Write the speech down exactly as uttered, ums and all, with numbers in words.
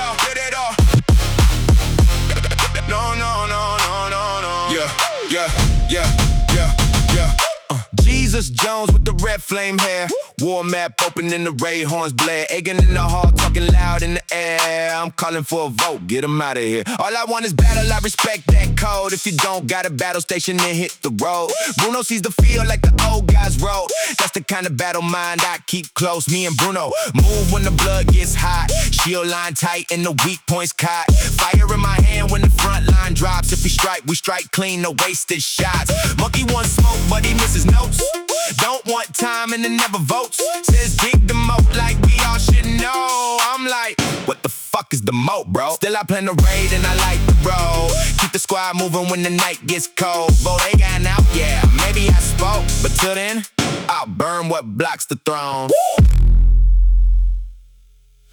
all, get it all. No, no, no, no, no, no. Yeah, yeah, yeah, yeah, yeah. Uh, Jesus Jones with the red flame hair. War map open and the Ray horns blare. Egging in the hall, talking loud in the air. I'm calling for a vote, get him out of here. All I want is battle, I respect that code. If you don't got a battle station, then hit the road. Bruno sees the field like the old guys road. That's the kind of battle mind I keep close. Me and Bruno move when the blood gets hot. Shield line tight and the weak points caught. Fire in my hand when the front line drops. If we strike, we strike clean, no wasted shots. Monkey wants smoke, but he misses notes. Don't want time and then never votes. Says dig the moat like we all should know. I'm like, what the fuck is the moat, bro? Still I plan to raid and I like the road. Keep the squad moving when the night gets cold. Bodega out, yeah, maybe I spoke, but till then, I'll burn what blocks the throne.